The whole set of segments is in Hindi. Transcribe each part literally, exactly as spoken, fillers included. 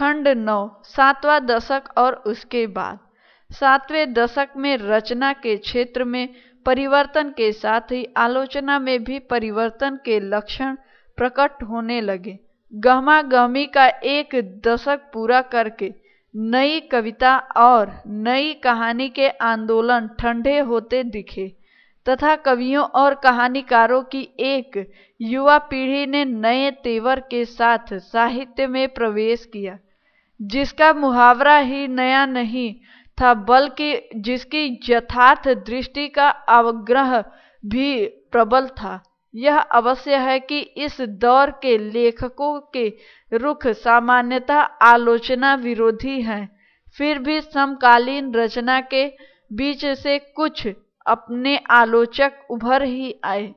खंड नौ, सातवां दशक और उसके बाद। सातवें दशक में रचना के क्षेत्र में परिवर्तन के साथ ही आलोचना में भी परिवर्तन के लक्षण प्रकट होने लगे। गहमा गहमी का एक दशक पूरा करके नई कविता और नई कहानी के आंदोलन ठंडे होते दिखे तथा कवियों और कहानीकारों की एक युवा पीढ़ी ने नए तेवर के साथ साहित्य में प्रवेश किया, जिसका मुहावरा ही नया नहीं था बल्कि जिसकी यथार्थ दृष्टि का आग्रह भी प्रबल था। यह अवश्य है कि इस दौर के लेखकों के रुख सामान्यतः आलोचना विरोधी हैं, फिर भी समकालीन रचना के बीच से कुछ अपने आलोचक उभर ही आए।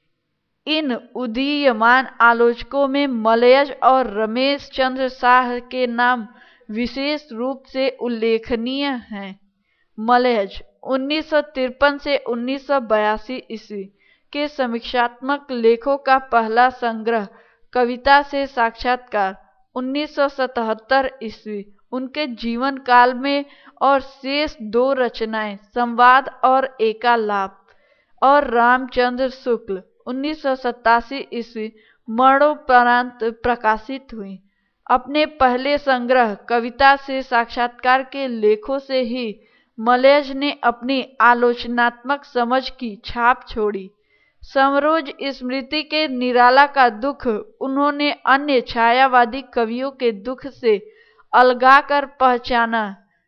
इन उदीयमान आलोचकों में मलयज और रमेश चंद्र शाह के नाम विशेष रूप से उल्लेखनीय हैं। मलयज उन्नीस सौ तिरपन से उन्नीस सौ बयासी ईस्वी के समीक्षात्मक लेखों का पहला संग्रह कविता से साक्षात्कार उन्नीस सौ सतहत्तर ईस्वी उनके जीवन काल में, और शेष दो रचनाएं संवाद और एकालाप और रामचंद्र शुक्ल उन्नीस सौ सतासी ईस्वी मरणोपरांत प्रकाशित हुई। अपने पहले संग्रह कविता से साक्षात्कार के लेखों से ही मलयज ने अपनी आलोचनात्मक समझ की छाप छोड़ी। समरोज स्मृति के निराला का दुख उन्होंने अन्य छायावादी कवियों के दुख से अलगाकर पहचाना,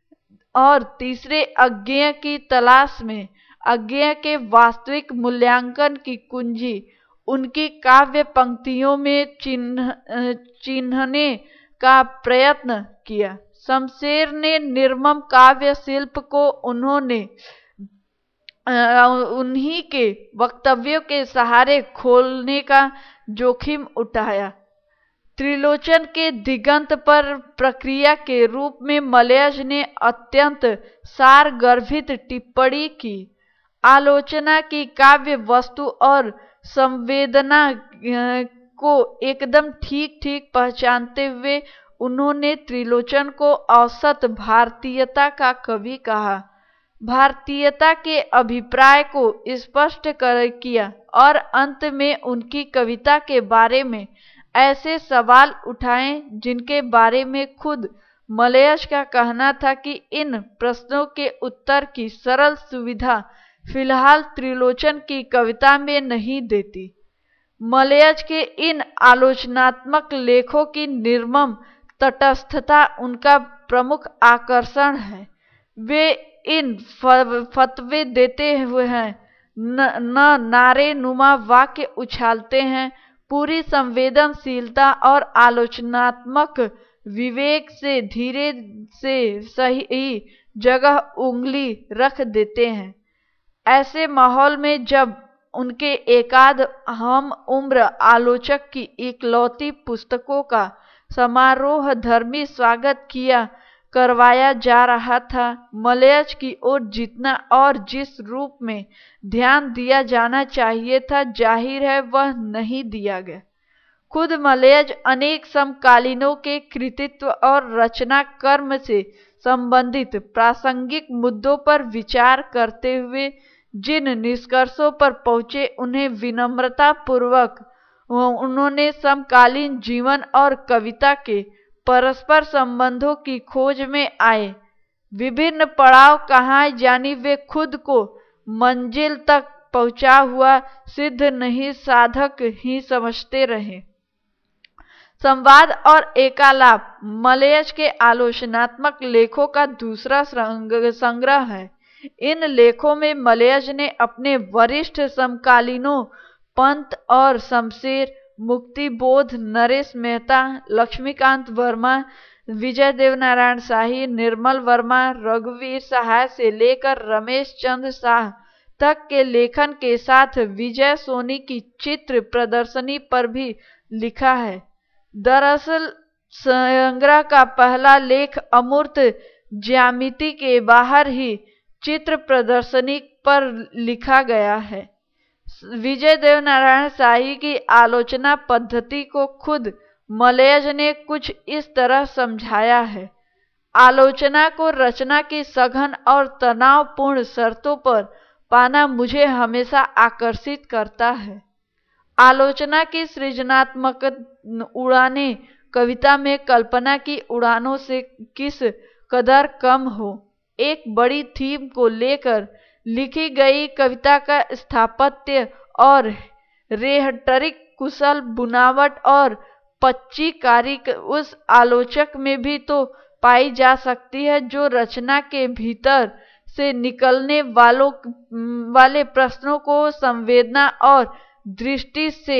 और तीसरे अज्ञेय की तलाश में अज्ञेय के वास्तविक मूल्यांकन की कुंजी उनकी काव्य पंक्तियों में चिन्ह चिन्हने का प्रयत्न किया। शमशेर ने निर्मम काव्य शिल्प को उन्होंने उन्हीं के वक्तव्यों के सहारे खोलने का जोखिम उठाया। त्रिलोचन के दिगंत पर प्रक्रिया के रूप में मलयज ने अत्यंत सारगर्भित टिप्पणी की। आलोचना की काव्य वस्तु और संवेदना को एकदम ठीक ठीक पहचानते हुए उन्होंने त्रिलोचन को औसत भारतीयता का कवि कहा, भारतीयता के अभिप्राय को स्पष्ट कर किया, और अंत में उनकी कविता के बारे में ऐसे सवाल उठाए जिनके बारे में खुद मलयज का कहना था कि इन प्रश्नों के उत्तर की सरल सुविधा फिलहाल त्रिलोचन की कविता में नहीं देती। मलयज के इन आलोचनात्मक लेखों की निर्मम तटस्थता उनका प्रमुख आकर्षण है। वे इन फतवे देते हुए हैं न, न नारे नुमा वाक्य उछालते हैं, पूरी संवेदनशीलता और आलोचनात्मक विवेक से धीरे से सही जगह उंगली रख देते हैं। ऐसे माहौल में जब उनके एकाध हम उम्र आलोचक की इकलौती पुस्तकों का समारोह धर्मी स्वागत किया करवाया जा रहा था, मलयज की ओर जितना और जिस रूप में ध्यान दिया जाना चाहिए था, जाहिर है वह नहीं दिया गया। खुद मलयज अनेक समकालीनों के कृतित्व और रचना कर्म से संबंधित प्रासंगिक मुद्दों पर विचार करते हुए जिन निष्कर्षों पर पहुंचे, उन्हें विनम्रता पूर्वक उन्होंने समकालीन जीवन और कविता के परस्पर संबंधों की खोज में आए विभिन्न पड़ाव कहाँ जानी वे खुद को मंजिल तक पहुंचा हुआ सिद्ध नहीं साधक ही समझते रहे। संवाद और एकालाप मलयज के आलोचनात्मक लेखों का दूसरा संग्रह है। इन लेखों में मलयज ने अपने वरिष्ठ समकालीनों पंत और शमशेर, मुक्तिबोध, नरेश मेहता, लक्ष्मीकांत वर्मा, विजय देवनारायण शाही, निर्मल वर्मा, रघुवीर सहाय से लेकर रमेश चंद्र शाह तक के लेखन के साथ विजय सोनी की चित्र प्रदर्शनी पर भी लिखा है। दरअसल संग्रह का पहला लेख अमूर्त ज्यामिति के बाहर ही चित्र प्रदर्शनी पर लिखा गया है। विजय देवनारायण शाही की आलोचना पद्धति को खुद मलयज ने कुछ इस तरह समझाया है। आलोचना को रचना की सघन और तनावपूर्ण शर्तों पर पाना मुझे हमेशा आकर्षित करता है। आलोचना की सृजनात्मक उड़ानें कविता में कल्पना की उड़ानों से किस कदर कम हो। एक बड़ी थीम को लेकर लिखी गई कविता का स्थापत्य और रेहटरिक कुशल बुनावट और पच्ची कारी उस आलोचक में भी तो पाई जा सकती है जो रचना के भीतर से निकलने वालों वाले प्रश्नों को संवेदना और दृष्टि से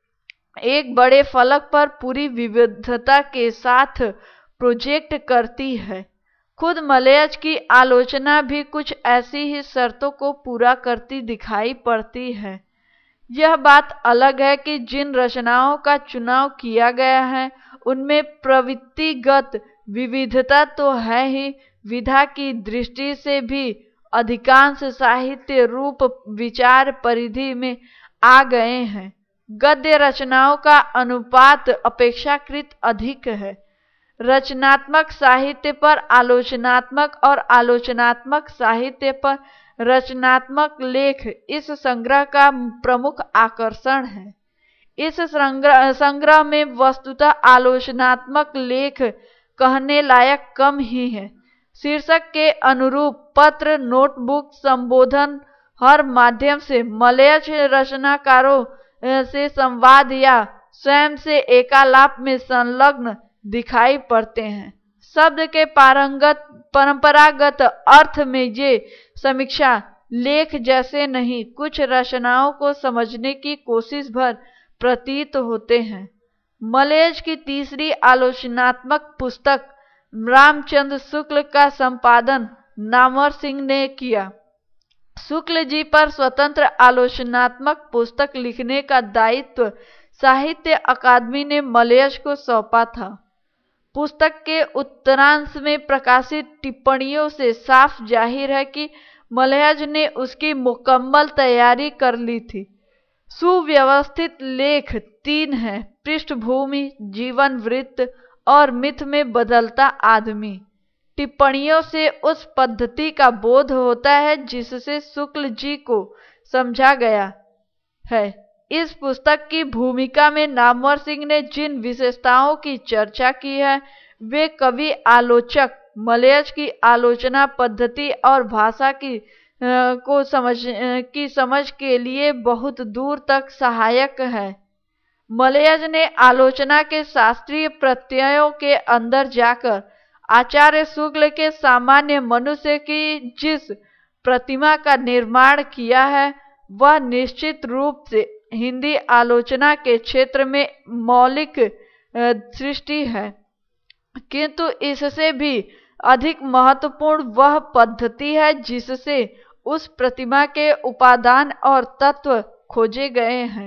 एक बड़े फलक पर पूरी विविधता के साथ प्रोजेक्ट करती है। खुद मलयज की आलोचना भी कुछ ऐसी ही शर्तों को पूरा करती दिखाई पड़ती है। यह बात अलग है कि जिन रचनाओं का चुनाव किया गया है उनमें प्रवृत्तिगत विविधता तो है ही, विधा की दृष्टि से भी अधिकांश साहित्य रूप विचार परिधि में आ गए हैं। गद्य रचनाओं का अनुपात अपेक्षाकृत अधिक है। रचनात्मक साहित्य पर आलोचनात्मक और आलोचनात्मक साहित्य पर रचनात्मक लेख इस संग्रह का प्रमुख आकर्षण है। इस संग्रह संग्रह में वस्तुतः आलोचनात्मक लेख कहने लायक कम ही है। शीर्षक के अनुरूप पत्र, नोटबुक, संबोधन हर माध्यम से मलयज रचनाकारों से संवाद या स्वयं से एकालाप में संलग्न दिखाई पड़ते हैं। शब्द के पारंगत परंपरागत अर्थ में ये समीक्षा लेख जैसे नहीं, कुछ रचनाओं को समझने की कोशिश भर प्रतीत होते हैं। मलयज की तीसरी आलोचनात्मक पुस्तक रामचंद्र शुक्ल का संपादन नामवर सिंह ने किया। शुक्ल जी पर स्वतंत्र आलोचनात्मक पुस्तक लिखने का दायित्व साहित्य अकादमी ने मलयज को सौंपा था। पुस्तक के उत्तरांश में प्रकाशित टिप्पणियों से साफ जाहिर है कि मलयज ने उसकी मुकम्मल तैयारी कर ली थी। सुव्यवस्थित लेख तीन हैं: पृष्ठभूमि, जीवन वृत्त और मिथ में बदलता आदमी। टिप्पणियों से उस पद्धति का बोध होता है जिससे शुक्ल जी को समझा गया है। इस पुस्तक की भूमिका में नामवर सिंह ने जिन विशेषताओं की चर्चा की है वे कवि आलोचक मलयज की आलोचना पद्धति और भाषा की आ, को समझ की समझ के लिए बहुत दूर तक सहायक है। मलयज ने आलोचना के शास्त्रीय प्रत्ययों के अंदर जाकर आचार्य शुक्ल के सामान्य मनुष्य की जिस प्रतिमा का निर्माण किया है वह निश्चित रूप से हिंदी आलोचना के क्षेत्र में मौलिक सृष्टि है, किंतु इससे भी अधिक महत्वपूर्ण वह पद्धति है जिससे उस प्रतिमा के उपादान और तत्व खोजे गए हैं।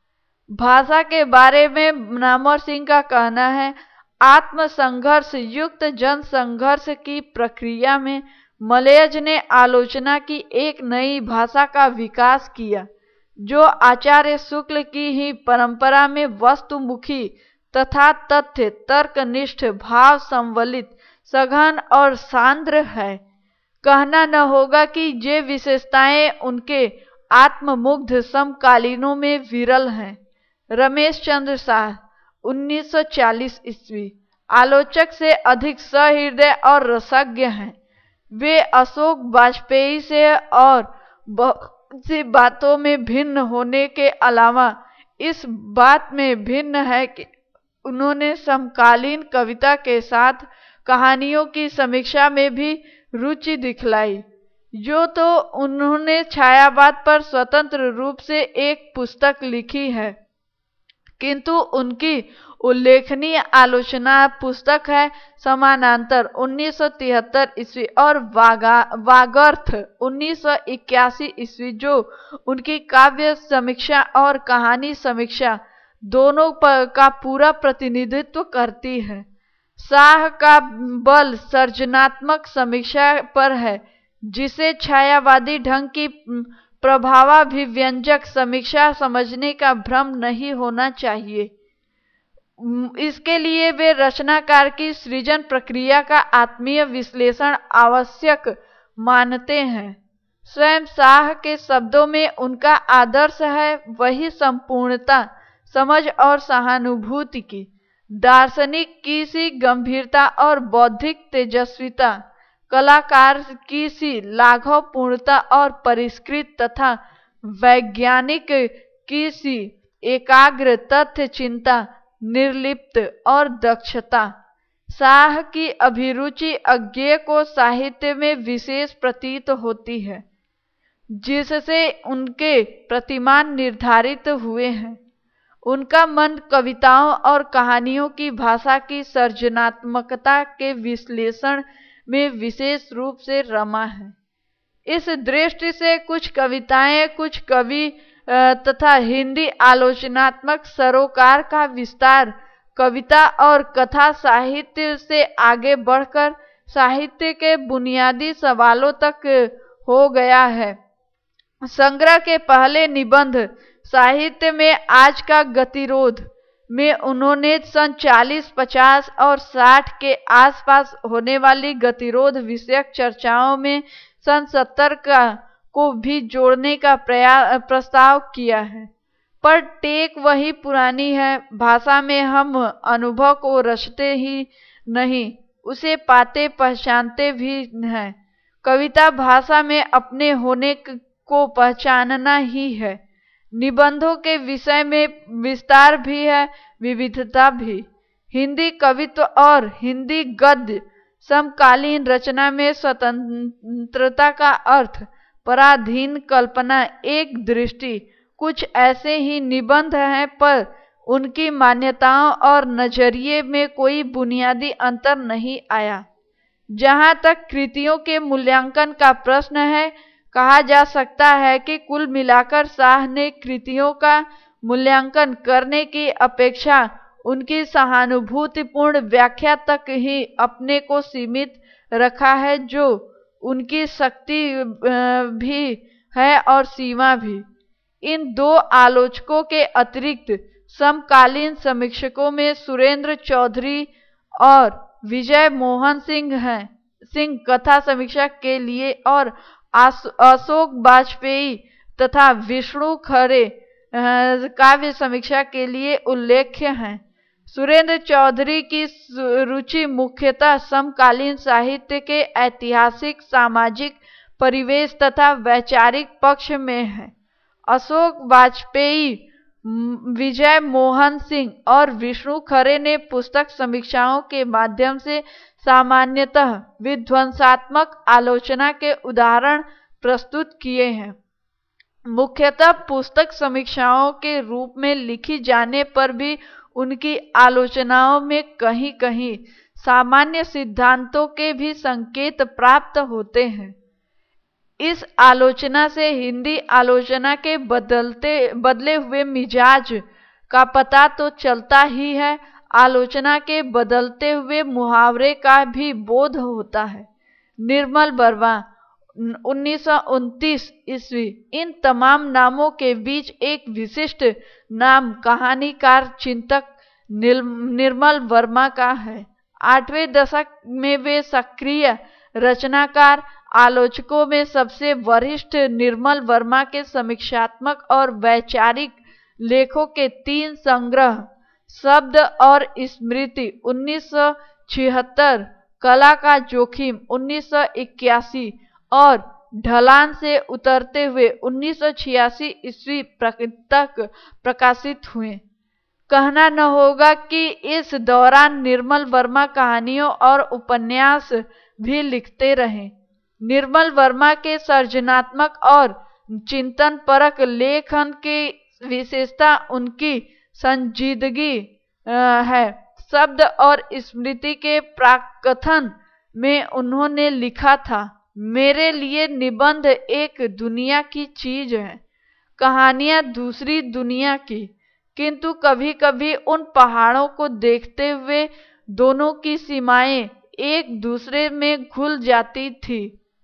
भाषा के बारे में नामवर सिंह का कहना है, आत्मसंघर्ष युक्त जन संघर्ष की प्रक्रिया में मलयज ने आलोचना की एक नई भाषा का विकास किया जो आचार्य शुक्ल की ही परंपरा में वस्तुमुखी तथा तथ्य तर्कनिष्ठ भाव संवलित सघन और सांद्र है। कहना न होगा कि ये विशेषताएं उनके आत्ममुग्ध समकालीनों में विरल हैं। रमेश चंद्र शाह उन्नीस सौ चालीस ईस्वी आलोचक से अधिक सहृदय और रसज्ञ हैं। वे अशोक वाजपेयी से और बहुत सी बातों में भिन्न होने के अलावा इस बात में भिन्न है कि उन्होंने समकालीन कविता के साथ कहानियों की समीक्षा में भी रुचि दिखलाई। जो तो उन्होंने छायावाद पर स्वतंत्र रूप से एक पुस्तक लिखी है, किंतु उनकी उल्लेखनीय आलोचना पुस्तक है समानांतर उन्नीस सौ तिहत्तर ईस्वी और वागा वागर्थ उन्नीस सौ इक्यासी ईस्वी जो उनकी काव्य समीक्षा और कहानी समीक्षा दोनों पर का पूरा प्रतिनिधित्व करती है। शाह का बल सर्जनात्मक समीक्षा पर है जिसे छायावादी ढंग की प्रभावाभिव्यंजक समीक्षा समझने का भ्रम नहीं होना चाहिए। इसके लिए वे रचनाकार की सृजन प्रक्रिया का आत्मीय विश्लेषण आवश्यक मानते हैं। स्वयं शाह के शब्दों में उनका आदर्श है वही संपूर्णता, समझ और सहानुभूति की, दार्शनिक की सी गंभीरता और बौद्धिक तेजस्विता, कलाकार की सी लाघव पूर्णता और परिष्कृत तथा वैज्ञानिक की सी एकाग्र तथ्य चिंता, निर्लिप्त और दक्षता। शाह की अभिरुचि अज्ञेय को साहित्य में विशेष प्रतीत होती है, जिससे उनके प्रतिमान निर्धारित हुए हैं। उनका मन कविताओं और कहानियों की भाषा की सर्जनात्मकता के विश्लेषण में विशेष रूप से रमा है। इस दृष्टि से कुछ कविताएं, कुछ कवि तथा हिंदी आलोचनात्मक सरोकार का विस्तार कविता और कथा साहित्य से आगे बढ़कर साहित्य के बुनियादी सवालों तक हो गया है। संग्रह के पहले निबंध साहित्य में आज का गतिरोध में उन्होंने सन चालीस, पचास और साठ के आसपास होने वाली गतिरोध विषयक चर्चाओं में सन सत्तर का को भी जोड़ने का प्रयास प्रस्ताव किया है, पर टेक वही पुरानी है। भाषा में हम अनुभव को रचते ही नहीं, उसे पाते पहचानते भी हैं। कविता भाषा में अपने होने को पहचानना ही है। निबंधों के विषय में विस्तार भी है, विविधता भी। हिंदी कवित्व और हिंदी गद्य समकालीन रचना में स्वतंत्रता का अर्थ, पराधीन कल्पना, एक दृष्टि, कुछ ऐसे ही निबंध हैं, पर उनकी मान्यताओं और नजरिए में कोई बुनियादी अंतर नहीं आया। जहाँ तक कृतियों के मूल्यांकन का प्रश्न है, कहा जा सकता है कि कुल मिलाकर शाह ने कृतियों का मूल्यांकन करने की अपेक्षा उनकी सहानुभूतिपूर्ण व्याख्या तक ही अपने को सीमित रखा है, जो उनकी शक्ति भी है और सीमा भी। इन दो आलोचकों के अतिरिक्त समकालीन समीक्षकों में सुरेंद्र चौधरी और विजय मोहन सिंह हैं। सिंह कथा समीक्षा के लिए और अशोक वाजपेयी तथा विष्णु खरे काव्य समीक्षा के लिए उल्लेख्य हैं। सुरेंद्र चौधरी की रुचि मुख्यतः समकालीन साहित्य के ऐतिहासिक, सामाजिक परिवेश तथा वैचारिक पक्ष में है। अशोक वाजपेयी, विजय मोहन सिंह और विष्णु खरे ने पुस्तक समीक्षाओं के माध्यम से सामान्यतः विध्वंसात्मक आलोचना के उदाहरण प्रस्तुत किए हैं। मुख्यतः पुस्तक समीक्षाओं के रूप में लिखी जाने पर भी उनकी आलोचनाओं में कहीं कहीं सामान्य सिद्धांतों के भी संकेत प्राप्त होते हैं। इस आलोचना से हिंदी आलोचना के बदलते बदले हुए मिजाज का पता तो चलता ही है, आलोचना के बदलते हुए मुहावरे का भी बोध होता है। निर्मल वर्मा, उन्नीस सौ उनतीस ईस्वी, इन तमाम नामों के बीच एक विशिष्ट नाम कहानीकार चिंतक निर्मल वर्मा का है। आठवें दशक में वे सक्रिय रचनाकार, आलोचकों में सबसे वरिष्ठ निर्मल वर्मा के समीक्षात्मक और वैचारिक लेखों के तीन संग्रह शब्द और स्मृति उन्नीस सौ छिहत्तर, कला का जोखिम उन्नीस सौ इक्यासी और ढलान से उतरते हुए उन्नीस सौ छियासी ईस्वी तक प्रकाशित हुए। कहना न होगा कि इस दौरान निर्मल वर्मा कहानियों और उपन्यास भी लिखते रहे। निर्मल वर्मा के सर्जनात्मक और चिंतन परक लेखन की विशेषता उनकी संजीदगी है। शब्द और स्मृति के प्राकथन में उन्होंने लिखा था, मेरे लिए निबंध एक दुनिया की चीज है, कहानियां दूसरी दुनिया की, किंतु कभी कभी उन पहाड़ों को देखते हुए दोनों की सीमाएं एक दूसरे में घुल जाती थी।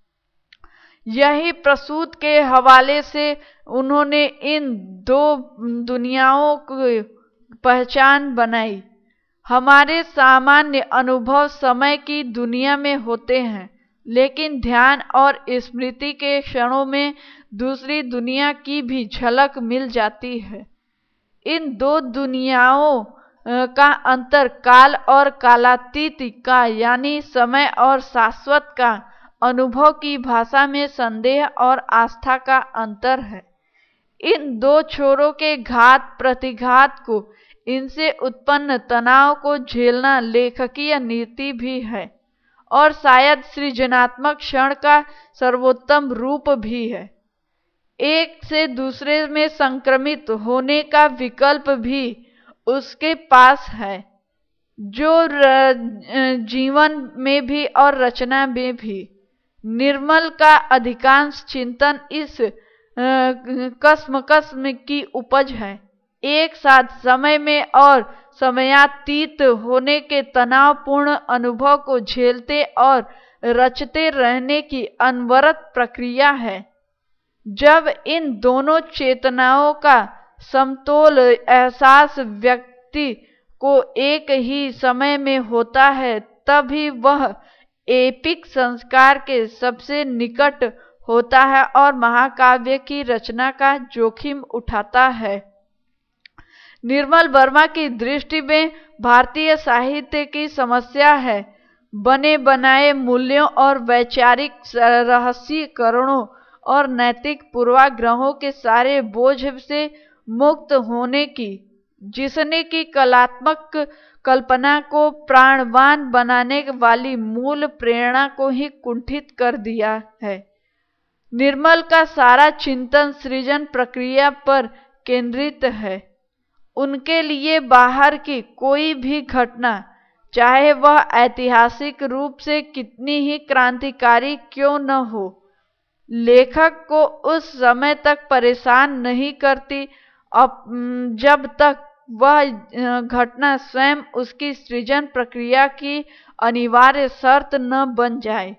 यही प्रसूत के हवाले से उन्होंने इन दो दुनियाओं की पहचान बनाई। हमारे सामान्य अनुभव समय की दुनिया में होते हैं, लेकिन ध्यान और स्मृति के क्षणों में दूसरी दुनिया की भी झलक मिल जाती है। इन दो दुनियाओं का अंतर काल और कालातीत का यानी समय और शाश्वत का अनुभव की भाषा में संदेह और आस्था का अंतर है। इन दो छोरों के घात प्रतिघात को, इनसे उत्पन्न तनाव को झेलना लेखकीय नीति भी है और शायद सृजनात्मक क्षण का सर्वोत्तम रूप भी है। एक से दूसरे में संक्रमित होने का विकल्प भी उसके पास है, जो जीवन में भी और रचना में भी। निर्मल का अधिकांश चिंतन इस कसमकस की उपज है। एक साथ समय में और समयातीत होने के तनावपूर्ण अनुभव को झेलते और रचते रहने की अनवरत प्रक्रिया है। जब इन दोनों चेतनाओं का समतोल एहसास व्यक्ति को एक ही समय में होता है, तभी वह एपिक संस्कार के सबसे निकट होता है और महाकाव्य की रचना का जोखिम उठाता है। निर्मल वर्मा की दृष्टि में भारतीय साहित्य की समस्या है बने बनाए मूल्यों और वैचारिक रहस्यीकरणों और नैतिक पूर्वाग्रहों के सारे बोझ से मुक्त होने की, जिसने की कलात्मक कल्पना को प्राणवान बनाने वाली मूल प्रेरणा को ही कुंठित कर दिया है। निर्मल का सारा चिंतन सृजन प्रक्रिया पर केंद्रित है। उनके लिए बाहर की कोई भी घटना, चाहे वह ऐतिहासिक रूप से कितनी ही क्रांतिकारी क्यों न हो, लेखक को उस समय तक परेशान नहीं करती जब तक वह घटना स्वयं उसकी सृजन प्रक्रिया की अनिवार्य शर्त न बन जाए।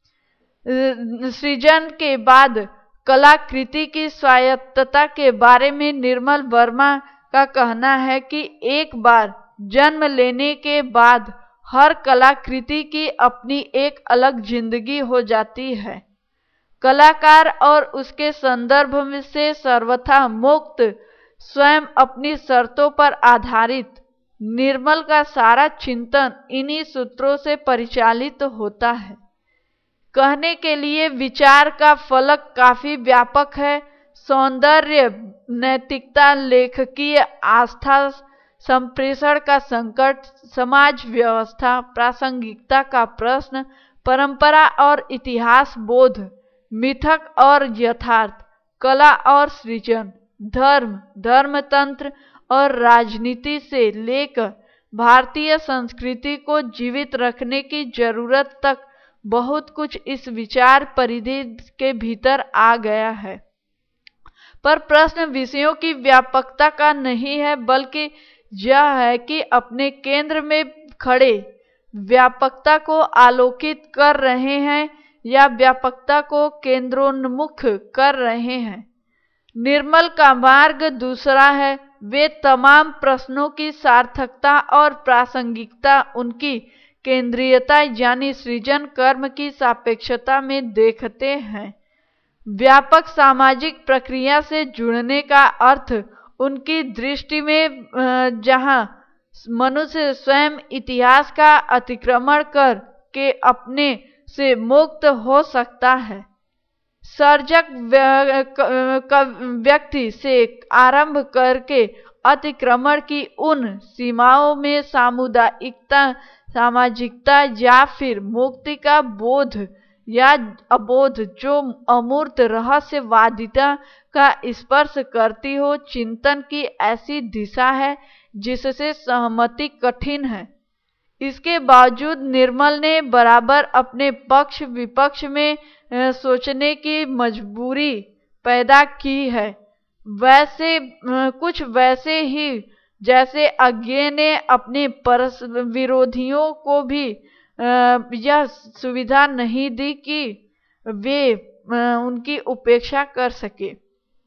सृजन के बाद कलाकृति की स्वायत्तता के बारे में निर्मल वर्मा का कहना है कि एक बार जन्म लेने के बाद हर कलाकृति की अपनी एक अलग जिंदगी हो जाती है। कलाकार और उसके संदर्भ में से सर्वथा मुक्त, स्वयं अपनी शर्तों पर आधारित निर्मल का सारा चिंतन इन्हीं सूत्रों से परिचालित होता है। कहने के लिए विचार का फलक काफी व्यापक है। सौंदर्य, नैतिकता, लेखकीय आस्था, संप्रेषण का संकट, समाज व्यवस्था, प्रासंगिकता का प्रश्न, परंपरा और इतिहास बोध, मिथक और यथार्थ, कला और सृजन, धर्म, धर्मतंत्र और राजनीति से लेकर भारतीय संस्कृति को जीवित रखने की जरूरत तक बहुत कुछ इस विचार परिधि के भीतर आ गया है। पर प्रश्न विषयों की व्यापकता का नहीं है, बल्कि यह है कि अपने केंद्र में खड़े व्यापकता को आलोकित कर रहे हैं या व्यापकता को केंद्रोन्मुख कर रहे हैं। निर्मल का मार्ग दूसरा है। वे तमाम प्रश्नों की सार्थकता और प्रासंगिकता उनकी केंद्रीयता यानी सृजन कर्म की सापेक्षता में देखते हैं। व्यापक सामाजिक प्रक्रिया से जुड़ने का अर्थ उनकी दृष्टि में जहां मनुष्य स्वयं इतिहास का अतिक्रमण कर के अपने से मुक्त हो सकता है, सर्जक व्यक्ति से आरंभ करके अतिक्रमण की उन सीमाओं में सामुदायिकता, सामाजिकता या फिर मुक्ति का बोध या अबोध जो अमूर्त रहस्यवादिता का स्पर्श करती हो, चिंतन की ऐसी दिशा है जिससे सहमति कठिन है। इसके बावजूद निर्मल ने बराबर अपने पक्ष विपक्ष में सोचने की मजबूरी पैदा की है, वैसे कुछ वैसे ही जैसे अज्ञे ने अपने परस विरोधियों को भी यह सुविधा नहीं दी कि वे उनकी उपेक्षा कर सके।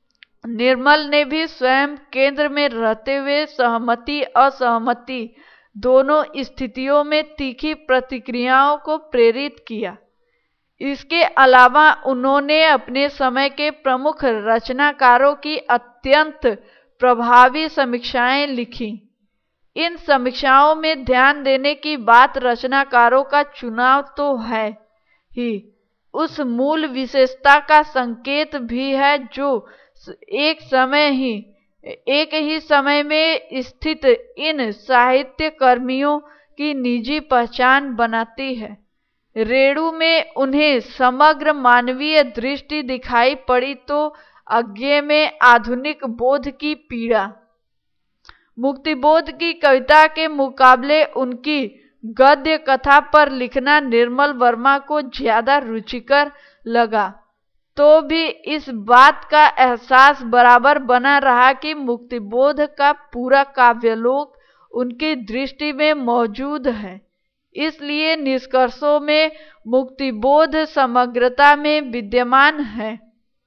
निर्मल ने भी स्वयं केंद्र में रहते हुए सहमति असहमति दोनों स्थितियों में तीखी प्रतिक्रियाओं को प्रेरित किया। इसके अलावा उन्होंने अपने समय के प्रमुख रचनाकारों की अत्यंत प्रभावी समीक्षाएं लिखी। इन समीक्षाओं में ध्यान देने की बात रचनाकारों का चुनाव तो है ही, उस मूल विशेषता का संकेत भी है जो एक समय ही एक ही समय में स्थित इन साहित्य कर्मियों की निजी पहचान बनाती है। रेणु में उन्हें समग्र मानवीय दृष्टि दिखाई पड़ी तो अज्ञे में आधुनिक बोध की पीड़ा। मुक्तिबोध की कविता के मुकाबले उनकी गद्य कथा पर लिखना निर्मल वर्मा को ज्यादा रुचिकर लगा, तो भी इस बात का एहसास बराबर बना रहा कि मुक्तिबोध का पूरा काव्यलोक उनकी दृष्टि में मौजूद है। इसलिए निष्कर्षों में मुक्तिबोध समग्रता में विद्यमान है।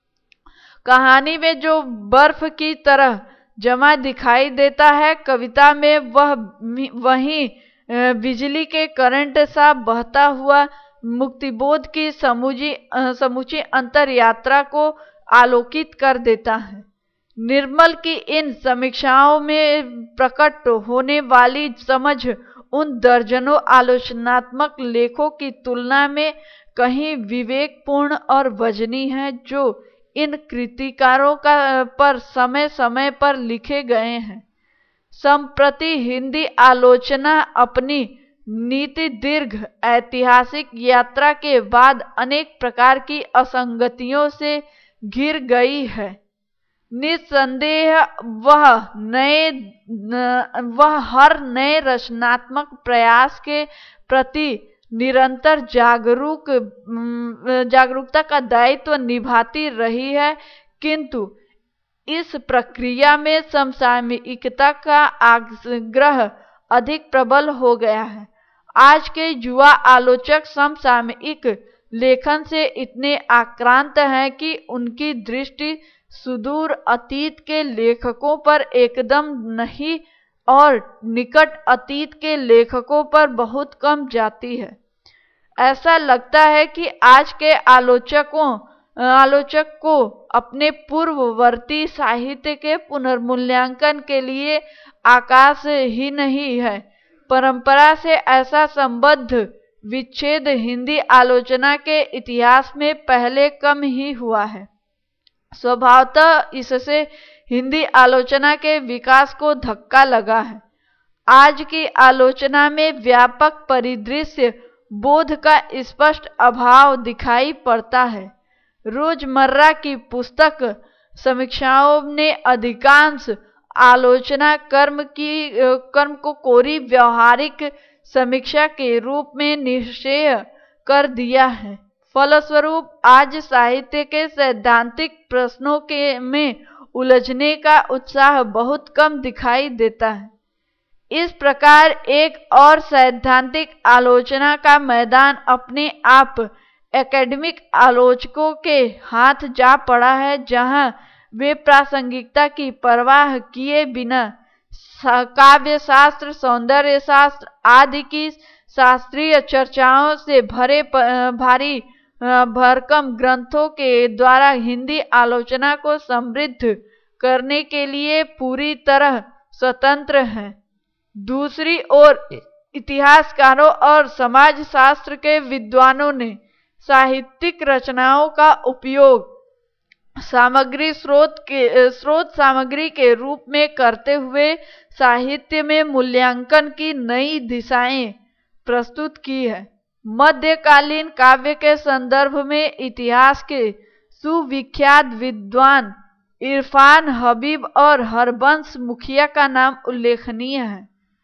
कहानी में जो बर्फ की तरह जमा दिखाई देता है, कविता में वह वही बिजली के करंट सा बहता हुआ मुक्तिबोध की समूची समूची अंतर यात्रा को आलोकित कर देता है। निर्मल की इन समीक्षाओं में प्रकट होने वाली समझ उन दर्जनों आलोचनात्मक लेखों की तुलना में कहीं विवेकपूर्ण और वजनी है जो इन कृतिकारों का पर समय समय पर लिखे गए हैं। संप्रति हिंदी आलोचना अपनी नीति दीर्घ ऐतिहासिक यात्रा के बाद अनेक प्रकार की असंगतियों से घिर गई है। निस्संदेह वह नए वह हर नए रचनात्मक प्रयास के प्रति निरंतर जागरूक जागरूकता का दायित्व निभाती रही है, किंतु इस प्रक्रिया में समसामयिकता का आग्रह अधिक प्रबल हो गया है। आज के युवा आलोचक समसामयिक लेखन से इतने आक्रांत हैं कि उनकी दृष्टि सुदूर अतीत के लेखकों पर एकदम नहीं और निकट अतीत के लेखकों पर बहुत कम जाती है। ऐसा लगता है कि आज के आलोचकों आलोचक को अपने पूर्ववर्ती साहित्य के पुनर्मूल्यांकन के लिए आकाश ही नहीं है। परंपरा से ऐसा संबद्ध विच्छेद हिंदी आलोचना के इतिहास में पहले कम ही हुआ है। स्वभावतः इससे हिंदी आलोचना के विकास को धक्का लगा है। आज की आलोचना में व्यापक परिदृश्य बोध का स्पष्ट अभाव दिखाई पड़ता है। रोजमर्रा की पुस्तक समीक्षाओं ने अधिकांश आलोचना कर्म की कर्म को कोरी व्यवहारिक समीक्षा के रूप में निश्चय कर दिया है। फलस्वरूप आज साहित्य के सैद्धांतिक प्रश्नों के में उलझने का उत्साह बहुत कम दिखाई देता है। इस प्रकार एक और सैद्धांतिक आलोचना का मैदान अपने आप एकेडमिक आलोचकों के हाथ जा पड़ा है, जहां वे प्रासंगिकता की परवाह किए बिना काव्य शास्त्र, सौंदर्य शास्त्र आदि की शास्त्रीय चर्चाओं से भरे भारी भरकम ग्रंथों के द्वारा हिंदी आलोचना को समृद्ध करने के लिए पूरी तरह स्वतंत्र हैं। दूसरी ओर इतिहासकारों और समाजशास्त्र के विद्वानों ने साहित्यिक रचनाओं का उपयोग सामग्री स्रोत के स्रोत सामग्री के रूप में करते हुए साहित्य में मूल्यांकन की नई दिशाएं प्रस्तुत की है। मध्यकालीन काव्य के संदर्भ में इतिहास के सुविख्यात विद्वान इरफान हबीब और हरबंश मुखिया का नाम उल्लेखनीय है।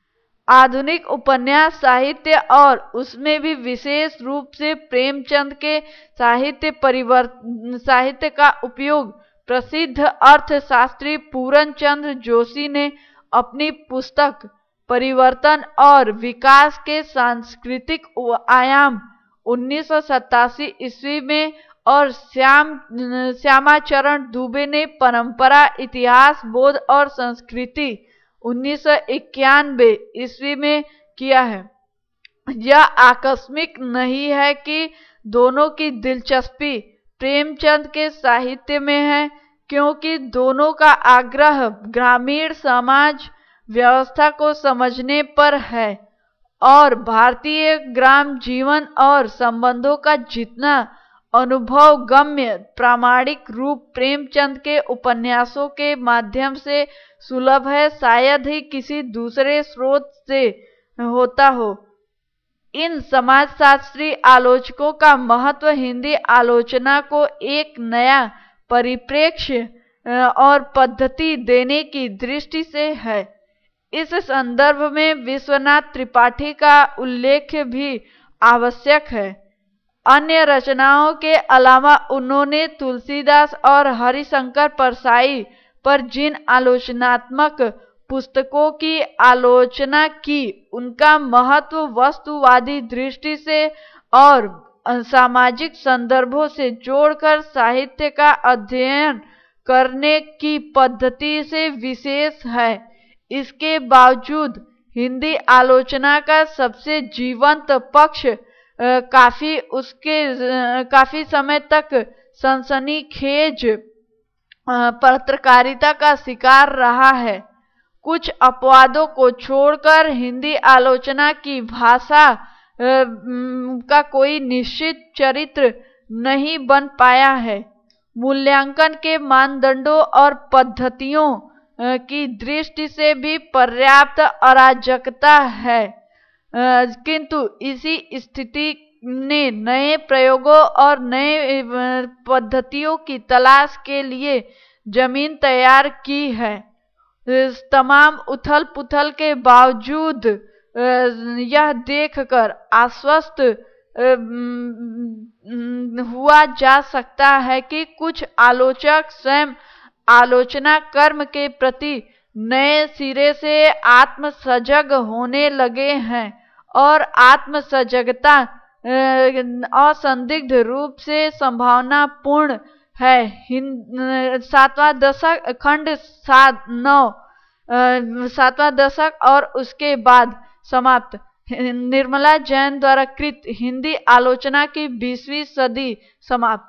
आधुनिक उपन्यास साहित्य और उसमें भी विशेष रूप से प्रेमचंद के साहित्य परिवर्तन साहित्य का उपयोग प्रसिद्ध अर्थशास्त्री पूरन चंद्र जोशी ने अपनी पुस्तक परिवर्तन और विकास के सांस्कृतिक आयाम उन्नीस सौ सतासी ईस्वी में और श्याम श्यामाचरण दुबे ने परंपरा, इतिहास, बोध और संस्कृति उन्नीस सौ इक्यानवे ईस्वी में किया है। यह आकस्मिक नहीं है कि दोनों की दिलचस्पी प्रेमचंद के साहित्य में है, क्योंकि दोनों का आग्रह ग्रामीण समाज व्यवस्था को समझने पर है और भारतीय ग्राम जीवन और संबंधों का जितना अनुभव गम्य प्रामाणिक रूप प्रेमचंद के उपन्यासों के माध्यम से सुलभ है, शायद ही किसी दूसरे स्रोत से होता हो। इन समाजशास्त्री आलोचकों का महत्व हिंदी आलोचना को एक नया परिप्रेक्ष्य और पद्धति देने की दृष्टि से है। इस संदर्भ में विश्वनाथ त्रिपाठी का उल्लेख भी आवश्यक है। अन्य रचनाओं के अलावा उन्होंने तुलसीदास और हरिशंकर परसाई पर जिन आलोचनात्मक पुस्तकों की आलोचना की, उनका महत्व वस्तुवादी दृष्टि से और सामाजिक संदर्भों से जोड़कर साहित्य का अध्ययन करने की पद्धति से विशेष है। इसके बावजूद हिंदी आलोचना का सबसे जीवंत पक्ष काफी उसके काफी समय तक सनसनीखेज पत्रकारिता का शिकार रहा है। कुछ अपवादों को छोड़कर हिंदी आलोचना की भाषा का कोई निश्चित चरित्र नहीं बन पाया है। मूल्यांकन के मानदंडों और पद्धतियों की दृष्टि से भी पर्याप्त अराजकता है, किंतु इसी स्थिति ने नए प्रयोगों और नए पद्धतियों की तलाश के लिए जमीन तैयार की है। तमाम उथल पुथल के बावजूद यह देखकर आश्वस्त हुआ जा सकता है कि कुछ आलोचक स्वयं आलोचना कर्म के प्रति नए सिरे से आत्मसजग होने लगे हैं और आत्मसजगता असंदिग्ध रूप से संभावनापूर्ण है। सातवां दशक खंड सात नौ सातवां दशक और उसके बाद समाप्त। निर्मला जैन द्वारा कृत हिंदी आलोचना की बीसवीं सदी समाप्त।